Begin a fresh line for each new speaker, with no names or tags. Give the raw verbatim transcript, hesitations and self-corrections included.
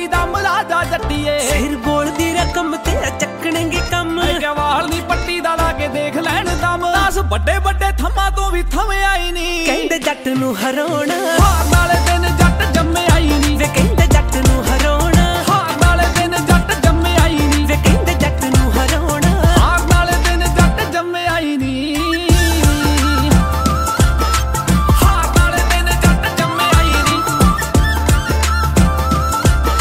ਪੱਟੀ ਦਾ ਮਲਾਜਾ ਜੱਟੀਏ
ਸਿਰ ਬੋਲ ਦੀ ਰਕਮ ਤੇ ਚੱਕਣਗੇ ਕੰਮ
ਗਵਾਲ ਦੀ ਪੱਟੀ ਦਾ ਲਾ ਕੇ ਦੇਖ ਲੈਣ ਦਮ ਦਸ ਵੱਡੇ ਵੱਡੇ ਥੰਮਾਂ ਤੋਂ ਵੀ ਥੰਮਿਆ ਹੀ ਨਹੀਂ
ਕਹਿੰਦੇ ਜੱਟ ਨੂੰ ਹਰਾਉਣਾ